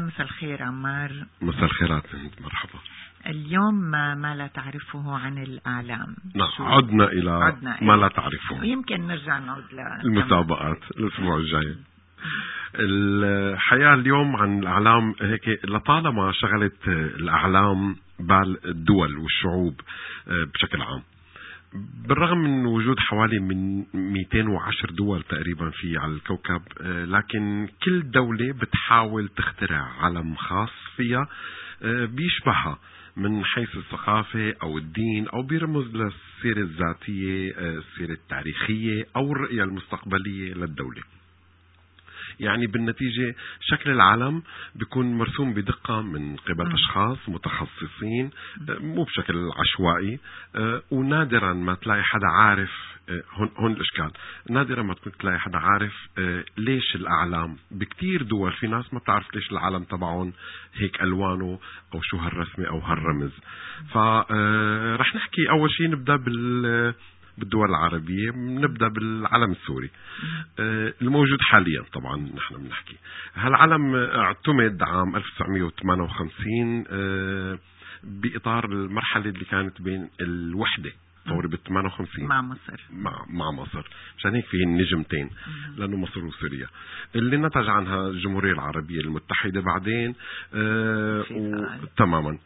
مساء الخير عمار. مساء الخيرات، مرحبا. اليوم ما لا تعرفه عن الأعلام. نعم، عدنا إلى ما لا تعرفه. يمكن نرجع نعود المسابقات الأسبوع الجاي. الحياة اليوم عن الأعلام هيك لطالما شغلت الأعلام بال الدول والشعوب بشكل عام، بالرغم من وجود حوالي من 210 دول تقريبا في على الكوكب، لكن كل دولة بتحاول تخترع علم خاص فيها بيشبهها من حيث الثقافة أو الدين، أو بيرمز للسيرة الذاتية، السيرة التاريخية أو الرؤية المستقبلية للدولة. يعني بالنتيجة شكل العلم بيكون مرسوم بدقة من قبل أشخاص متخصصين، مو بشكل عشوائي، ونادرا ما تلاقي حدا عارف. هون الإشكال، نادرا ما تكون تلاقي حدا عارف ليش الأعلام بكتير دول، في ناس ما بتعرف ليش العلم تبعون هيك ألوانه أو شو هالرسمة أو هالرمز. فرح نحكي أول شيء نبدأ بالدول العربية، نبدأ بالعلم السوري الموجود حاليا. طبعا نحن بنحكي هالعلم اعتمد عام 1958 بإطار المرحلة اللي كانت بين الوحدة ثورة بال58 مع مصر، مشان هيك في النجمتين، لأنه مصر وسوريا اللي نتج عنها الجمهورية العربية المتحدة بعدين. تماما.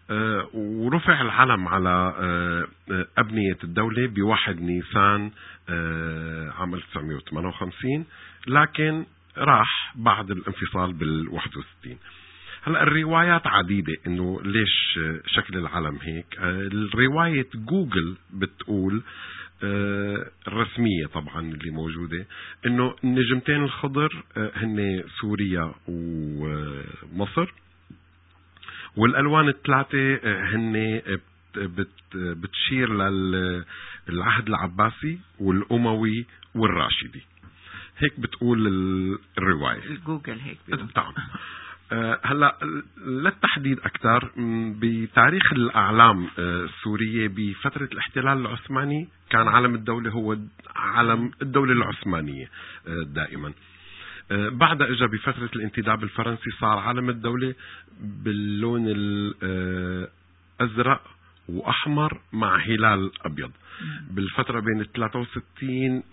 ورفع العلم على أبنية الدولة بواحد نيسان عام 1958، لكن راح بعد الانفصال بال61. هلأ الروايات عديدة إنه ليش شكل العلم هيك. الرواية جوجل بتقول الرسمية طبعا اللي موجودة إنه النجمتين الخضر هن سوريا ومصر، والألوان الثلاثة هن بتشير للعهد العباسي والأموي والراشدي. هيك بتقول الرواية الجوجل هيك طبعا. هلا للتحديد أكثر، بتاريخ الأعلام السورية بفترة الاحتلال العثماني كان علم الدولة هو علم الدولة العثمانية دائما. بعد اجى بفترة الانتداب الفرنسي صار علم الدولة باللون الأزرق وأحمر مع هلال أبيض. بالفترة بين 63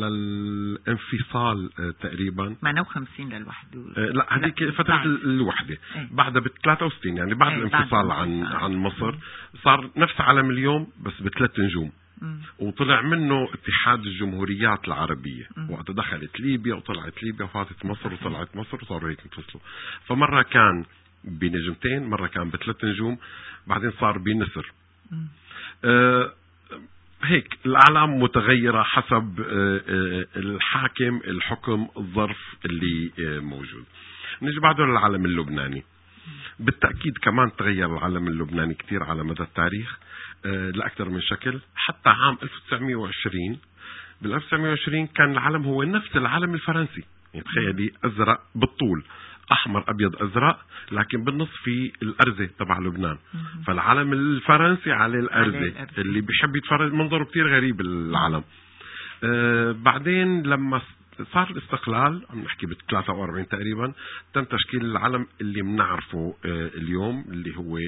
للانفصال تقريبا 58 للوحدة، لا هذيك فترة الوحدة. بعدها بال63 يعني بعد الانفصال عن مصر صار نفس علم اليوم بس ب3 نجوم. وطلع منه اتحاد الجمهوريات العربية، وقت دخلت ليبيا وطلعت ليبيا وفاتت مصر وطلعت مصر وصاروا هيك انفصلوا. فمرة كان بنجمتين، مرة كان ب3 نجوم، بعدين صار بنسر. هيك الأعلام متغيرة حسب الحاكم، الحكم، الظرف اللي موجود. نيجي بعده للعلم اللبناني. بالتأكيد كمان تغير العلم اللبناني كتير على مدى التاريخ لأكثر من شكل. حتى عام 1920 بال1920 كان العلم هو نفس العلم الفرنسي. يعني تخيلي أزرق بالطول، أحمر أبيض أزرق، لكن بالنص في الأرزة تبع لبنان. فالعلم الفرنسي على الأرزة. اللي بيحب يتفرج منظره كتير غريب العلم. بعدين لما صار الاستقلال، عم نحكي ب43 تقريبا، تم تشكيل العلم اللي بنعرفه اليوم، اللي هو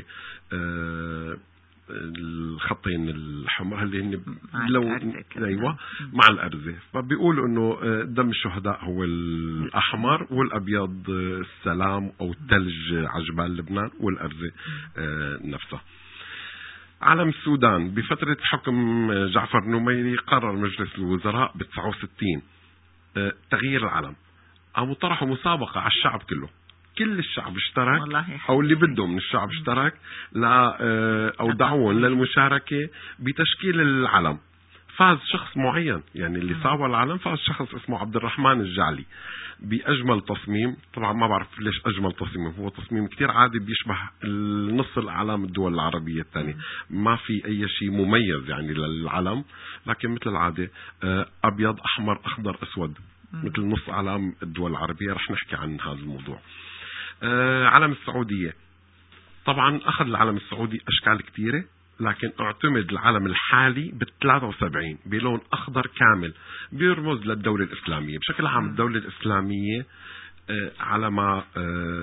الخطين الحمر اللي هن ايوه مع الأرزة. فبيقولوا انه دم الشهداء هو الأحمر، والأبيض السلام او الثلج على جبال لبنان، والأرزة نفسها. علم السودان بفترة حكم جعفر النميري قرر مجلس الوزراء ب69 تغيير العلم، قاموا طرحوا مسابقة على الشعب كله. كل الشعب اشترك، او اللي بده من الشعب اشترك او دعوهم للمشاركة بتشكيل العلم. فاز شخص معين، يعني اللي صاوى العلم فاز شخص اسمه عبد الرحمن الجعلي بأجمل تصميم. طبعا ما بعرف ليش أجمل تصميم، هو تصميم كتير عادي بيشبه نص الأعلام الدول العربية الثانية، ما في أي شيء مميز يعني للعلم، لكن مثل العادة أبيض أحمر أخضر أسود مثل نص أعلام الدول العربية. رح نحكي عن هذا الموضوع. علم السعودية طبعا أخذ العلم السعودي أشكال كتيرة، لكن اعتمد العلم الحالي بال73 بلون أخضر كامل بيرمز للدولة الإسلامية. بشكل عام الدولة الإسلامية علمها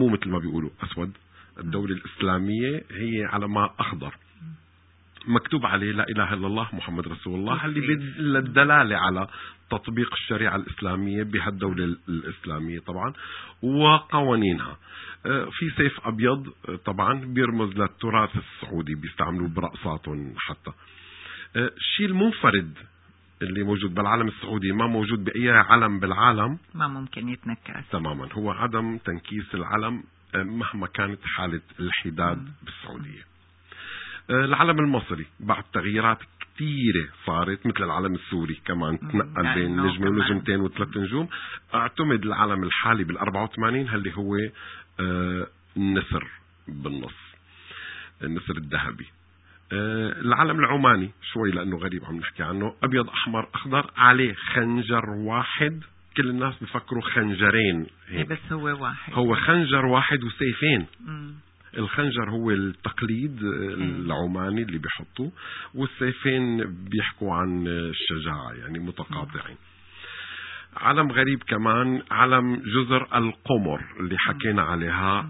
مو مثل ما بيقولوا أسود. الدولة الإسلامية هي علمها أخضر مكتوب عليه لا إله إلا الله محمد رسول الله، اللي بيدل الدلالة على تطبيق الشريعة الإسلامية بهالدولة الإسلامية طبعا وقوانينها. في سيف أبيض طبعا بيرمز للتراث السعودي، بيستعملوه برقصاتهم حتى. الشيء المنفرد اللي موجود بالعالم السعودي ما موجود بأي علم بالعالم، ما ممكن يتنكس تماما، هو عدم تنكيس العلم مهما كانت حالة الحداد بالسعودية. العلم المصري بعد تغييرات كثيرة صارت، مثل العلم السوري كمان تنقل بين نجمة ونجمتين وثلاث نجوم. اعتمد العلم الحالي بال84 اللي هو النسر بالنص، النسر الذهبي. العلم العماني شوي لأنه غريب عم نحكي عنه، أبيض أحمر أخضر، عليه خنجر واحد. كل الناس بفكروا خنجرين بس هو واحد، هو خنجر واحد وسيفين. الخنجر هو التقليد العماني اللي بيحطوه، والسيفين بيحكوا عن الشجاعة يعني متقاطعين. علم غريب كمان علم جزر القمر اللي حكينا عليها.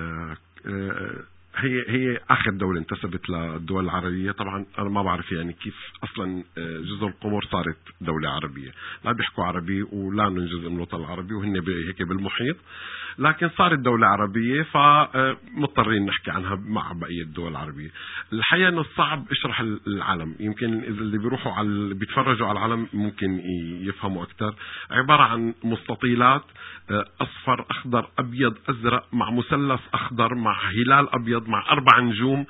هي آخر دولة انتسبت للدول العربية. طبعا أنا ما بعرف يعني كيف أصلا جزر القمر صارت دولة عربية، لا بيحكوا عربي ولا من جزء من الوطن العربي، وهن هيك بالمحيط، لكن صارت دولة عربية فمضطرين نحكي عنها مع بقية الدول العربية. الحقيقة إنه صعب اشرح العلم، يمكن إذا اللي بيروحوا بيتفرجوا على العلم ممكن يفهموا أكثر. عبارة عن مستطيلات أصفر أخضر أبيض أزرق مع مثلث أخضر مع هلال أبيض مع 4 نجوم.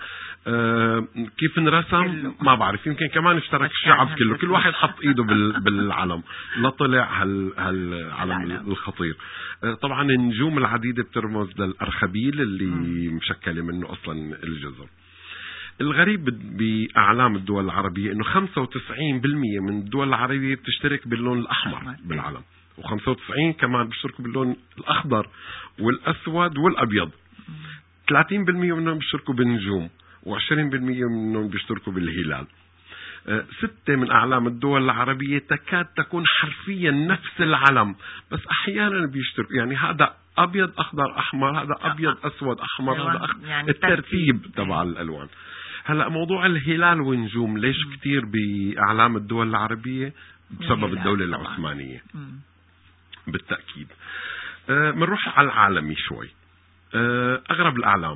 كيف انرسم ما بعرف، يمكن كمان اشترك الشعب كله، كل واحد حط ايده بالعلم لطلع هالعلم الخطير. طبعا النجوم العديدة بترمز للأرخبيل اللي مشكلة منه أصلا الجزر. الغريب بأعلام الدول العربية إنه 95% من الدول العربية بتشترك باللون الأحمر بالعلم، و95 كمان بيشتركوا باللون الأخضر والأسود والأبيض. 30% منهم بيشتركوا بالنجوم، و20% منهم بيشتركوا بالهلال. 6 من أعلام الدول العربية تكاد تكون حرفيا نفس العلم، بس أحيانا بيشتركوا، يعني هذا أبيض أخضر أحمر، هذا أبيض أسود أحمر، هذا يعني الترتيب تبع الألوان. هلأ موضوع الهلال والنجوم ليش كتير بأعلام الدول العربية؟ بسبب الدولة العثمانية بالتأكيد. منروح على العالمي شوي. أغرب الأعلام،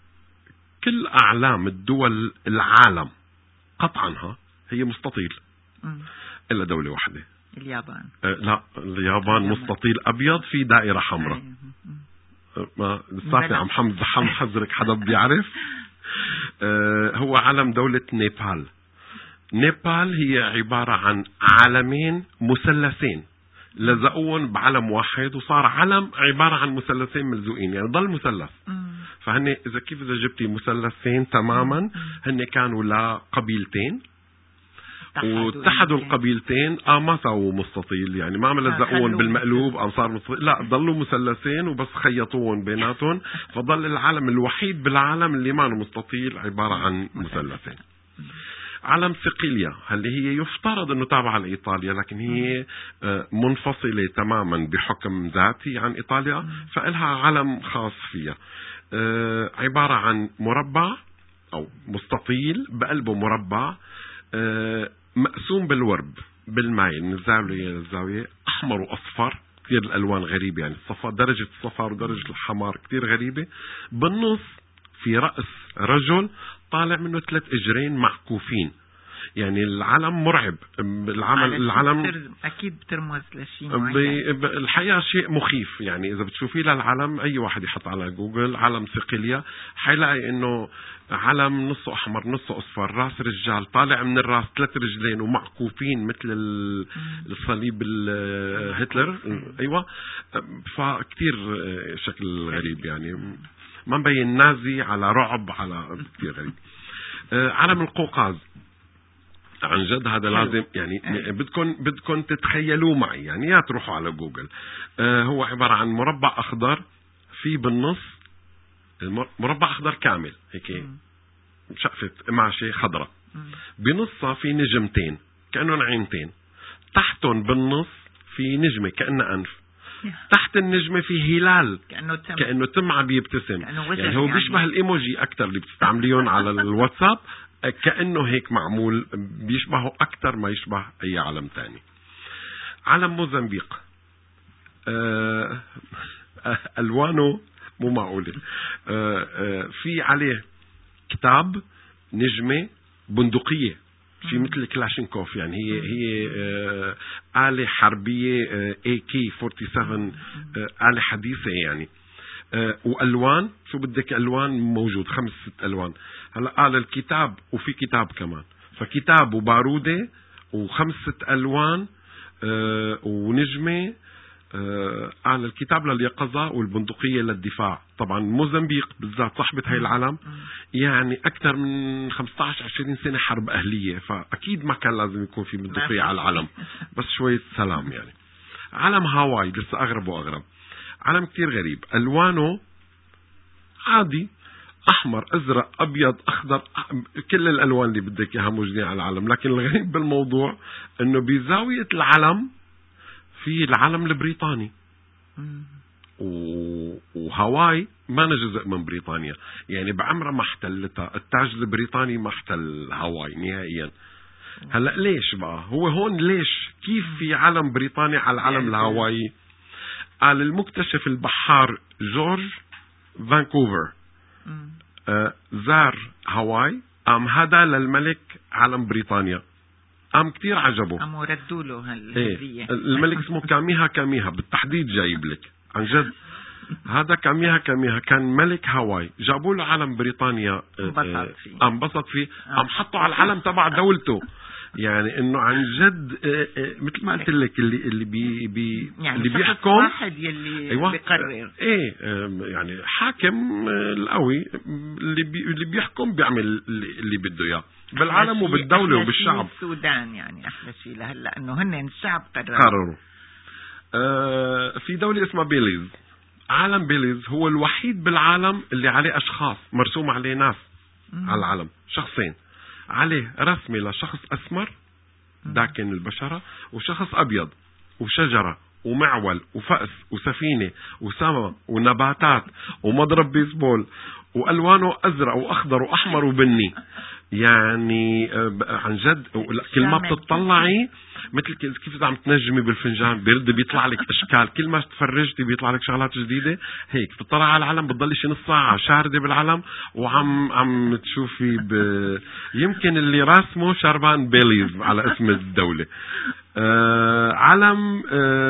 كل أعلام الدول العالم قطعا هي مستطيل إلا دولة واحدة، اليابان. لا، اليابان مستطيل أبيض في دائرة حمراء. ما لساتني عم حذرك حدا بيعرف. هو علم دولة نيبال. نيبال هي عبارة عن علمين مثلثين لزقون بعلم واحد، وصار علم عبارة عن مثلثين ملزوقين، يعني ضل مثلث. فهن إذا جبتي مثلثين تماما، هن كانوا لقبيلتين واتحدوا القبيلتين، ما سووا مستطيل، يعني ما لزقون بالمقلوب أم صار مستطيل، لا، ضلوا مثلثين وبس خيطوهم بيناتهم، فضل العالم الوحيد بالعالم اللي ما مستطيل عبارة عن مثلثين. علم صقلية اللي هي يفترض أنه تابعة لإيطاليا، لكن هي منفصلة تماما بحكم ذاتي عن إيطاليا، فإلها علم خاص فيها. عبارة عن مربع أو مستطيل بقلبه مربع مقسوم بالورب بالمايل من الزاوية للزاوية، أحمر وأصفر، كثير الألوان غريبة، يعني درجة الصفر ودرجة الحمار كثير غريبة. بالنص في رأس رجل طالع منه 3 إجرين معكوفين، يعني العلم مرعب. العلم أكيد بترمز لشيء معين. الحقيقة شيء مخيف، يعني إذا بتشوفيه للعلم أي واحد يحط على جوجل علم صقلية حيلاقي إنه علم نصه أحمر نصه أصفر، راس رجال طالع من الراس 3 رجلين ومعكوفين مثل الصليب هتلر. أيوة، فكتير شكل غريب، يعني ما مبين نازي على رعب على كتير غريب. علم القوقاز عن جد هذا لازم يعني بدكم تتخيلوه معي، يعني يا تروحوا على جوجل. هو عبارة عن مربع أخضر في بالنص، مربع أخضر كامل هيك شقفة قماشة خضراء، بنصها في نجمتين كأنهم عينتين، تحتهم بالنص في نجمة كأنها أنف، تحت النجمة في هلال كأنه تم عم يبتسم، يعني هو بيشبه يعني الإيموجي أكتر اللي بتستعمليهم على الواتساب، كأنه هيك معمول، بيشبهه أكتر ما يشبه أي علم تاني. علم موزمبيق ألوانه مو معقولة. في عليه كتاب، نجمة، بندقية، شيء مثل كلاشينكوف، يعني هي آلة حربية AK-47، آلة حديثة يعني. وألوان، شو بدك ألوان موجود 5-6 ألوان. هلا قال الكتاب وفي كتاب كمان، فكتاب وبارودة و5-6 ألوان ونجمة. على الكتاب لليقظة والبندقية للدفاع. طبعا موزمبيق بالذات صاحبة هاي العلم يعني أكثر من 15-20 سنة حرب أهلية، فأكيد ما كان لازم يكون في بندقية على العلم، بس شوية سلام يعني. علم هاواي لسه أغرب وأغرب، علم كتير غريب. ألوانه عادي، أحمر، أزرق، أبيض، أخضر، كل الألوان اللي بدك إياها موجودين على العلم. لكن الغريب بالموضوع أنه بزاوية العلم في العلم البريطاني، وهاواي ما جزء من بريطانيا، يعني بعمرها ما احتلتها. التاج البريطاني ما احتل هاواي نهائيا. هلا ليش بقى هو هون؟ ليش كيف في علم بريطاني على العلم الهاواي؟ قال المكتشف البحار جورج فانكوفر زار هاواي، قام هذا للملك علم بريطانيا، قام كتير عجبه، قاموا ردوا له هالهدية. الملك اسمه كاميها بالتحديد، جايب لك عن جد. هذا كاميها كان ملك هاواي، جابوا له علم بريطانيا، انبسط فيه، قام حطوا على العلم تبع دولته. يعني انه عن جد مثل ما قلت لك اللي يعني اللي بيحكم واحد يلي أيوة بيقرر، يعني حاكم القوي اللي بيحكم بيعمل اللي بده اياه بالعالم وبالدولة وبالشعب. السودان يعني احلى شيء لهلا انه هن الشعب قرروا. في دولة اسمها بيليز. عالم بيليز هو الوحيد بالعالم اللي عليه اشخاص، مرسوم عليه ناس على العلم، شخصين عليه رسمة لشخص اسمر داكن البشرة، وشخص ابيض، وشجرة ومعول وفأس وسفينة وسما ونباتات ومضرب بيسبول، والوانه ازرق واخضر واحمر وبني. يعني عن جد كل ما بتطلعي مثل كيف اذا عم تنجمي بالفنجان بيرد بيطلع لك اشكال، كل ما تفرجتي بيطلع لك شغلات جديده. هيك بتطلع على العلم بتضلي شي نص ساعه شارده بالعلم وعم تشوفي يمكن اللي راسمه شربان بيليز على اسم الدوله. علم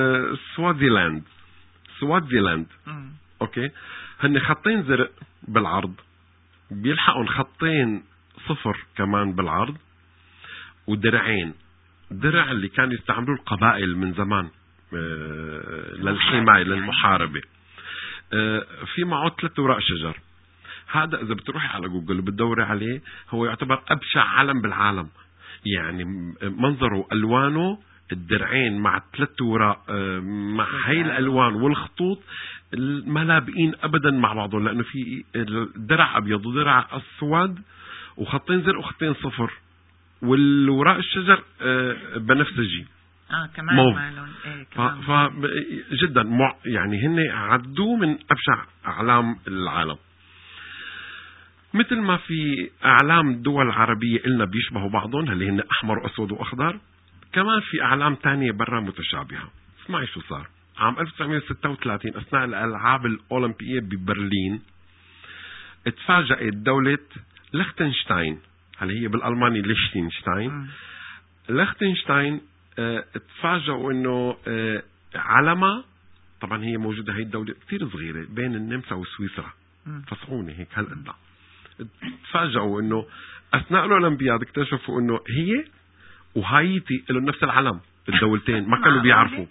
سوازيلاند اوكي، هن خطين زرق بالعرض، بيلحقون خطين صفر كمان بالعرض، ودرعين، درع اللي كانوا يستعملوه القبائل من زمان للحماية للمحاربة. في معه 3 أوراق شجر. هذا إذا بتروحي على جوجل وبتدوري عليه هو يعتبر أبشع علم بالعالم، يعني منظره، ألوانه، الدرعين مع 3 أوراق مع هاي الألوان والخطوط ما لابقين أبدا مع بعضهم، لأنه في درع أبيض ودرع أسود وخطين زرق وخطين صفر، والوراق الشجر بنفسجي كمان مالون جدا يعني هن عدوا من أبشع أعلام العالم. مثل ما في أعلام دول عربية إلنا بيشبهوا بعضهم، اللي هن أحمر وأسود وأخضر، كمان في أعلام تانية برا متشابهة. اسمعي شو صار. عام 1936 أثناء الألعاب الأولمبية ببرلين اتفاجأت دولة ليختنشتاين، هل هي بالألماني ليختنشتاين اتفاجأوا انه علمها، طبعا هي موجودة هي الدولة كثير صغيرة بين النمسا وسويسرا، فصعونة هيك هالقد. اتفاجأوا انه اثناء الأولمبياد اكتشفوا انه هي وهايتي لهم نفس العلم، الدولتين ما كانوا بيعرفوا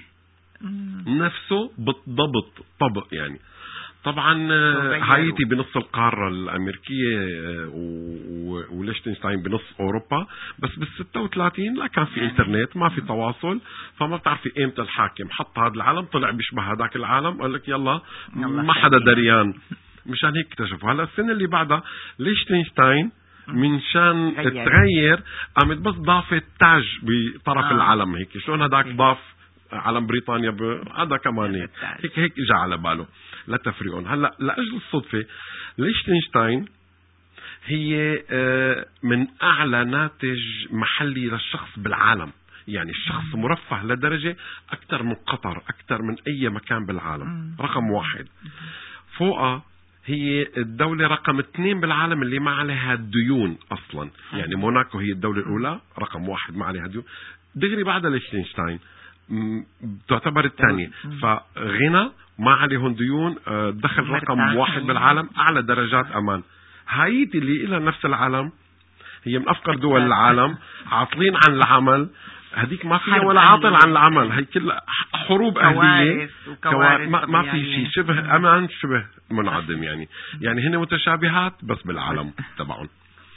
نفسه بالضبط طبق يعني. طبعا هايتي بنص القارة الأمريكية وليشتنشتاين بنص أوروبا، بس بال36 لا كان في إنترنت، ما في تواصل، فما بتعرفي إمتى الحاكم حط هذا العالم طلع بيشبه هذاك العالم، قال لك يلا ما حدا دريان، مشان هيك اكتشفوا. هلا السنة اللي بعدها ليشتنشتاين من شان تغير قامت بس ضافت تاج بطرف العلم هيك، شلون هداك ضاف علم بريطانيا هذا كمان هيك اجى على باله لتفريقهم. هلا لاجل الصدفه ليشتنشتاين هي من اعلى ناتج محلي للشخص بالعالم، يعني الشخص مرفه لدرجه اكثر من قطر، اكثر من اي مكان بالعالم. رقم 1 فوقها هي الدولة رقم 2 بالعالم اللي ما عليها ديون أصلا، يعني موناكو هي الدولة الأولى رقم 1 ما عليها ديون، دغري بعدها ليشتنشتاين تعتبر الثانية. فغنى ما عليهم ديون، دخل رقم 1 بالعالم، أعلى درجات أمان. هايتي اللي إلها نفس العالم هي من أفقر دول العالم، عاطلين عن العمل، هذيك ما فيها ولا عاطل عن العمل، هي كلها حروب أهلية، ما في شيء، شبه أمان شبه منعدم، يعني هن متشابهات بس بالعالم تبعهم.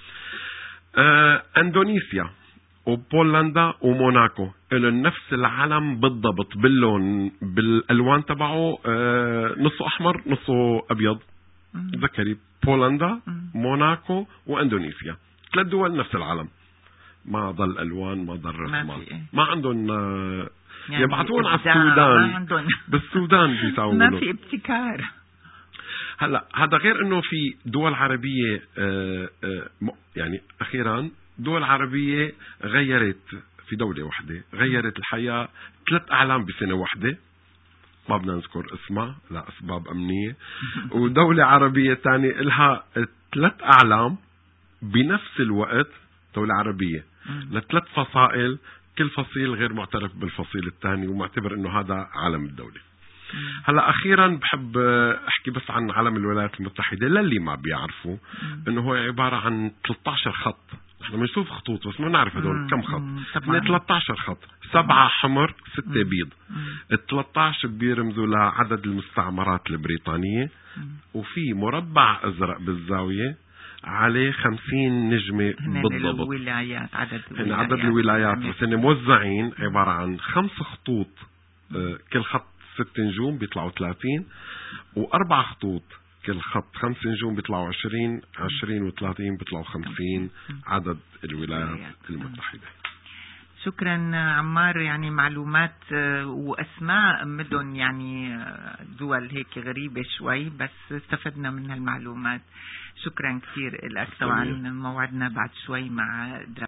اندونيسيا وبولندا وموناكو إلهم نفس العلم بالضبط، باللون بالألوان تبعه، نصه أحمر نصه أبيض. تذكري بولندا موناكو واندونيسيا 3 دول نفس العلم، ما ضل ألوان ما ضل رسمات، ما عندهم يبعثون على السودان، بالسودان بيساووا ما في ابتكار. هلا هذا غير انه في دول عربية يعني اخيرا دول عربية غيرت، في دولة واحدة غيرت الحياة 3 أعلام بسنة واحدة، ما بدنا نذكر اسمها لأسباب أمنية، ودولة عربية تانية لها 3 أعلام بنفس الوقت، دولة عربية ل3 فصائل، كل فصيل غير معترف بالفصيل الثاني ومعتبر انه هذا علم الدولة. هلا اخيرا بحب احكي بس عن علم الولايات المتحدة للي ما بيعرفوا انه هو عبارة عن 13 خط. احنا بنشوف خطوط بس ما نعرف هدول كم خط. 13 خط، 7 حمر 6 بيض. ال 13 بيرمزوا لعدد المستعمرات البريطانية، وفي مربع ازرق بالزاوية عليه 50 نجمة بالضبط. الولايات عدد الولايات بس هن موزعين عبارة عن 5 خطوط، كل خط 6 نجوم بيطلعوا 30، و4 خطوط كل خط 5 نجوم بيطلعوا 20 و30 بيطلعوا 50 عدد الولايات المتحدة. شكرا عمار، يعني معلومات وأسماء مدن، يعني دول هيك غريبة شوي، بس استفدنا من هالمعلومات. شكرا كثير لك. طبعا موعدنا بعد شوي مع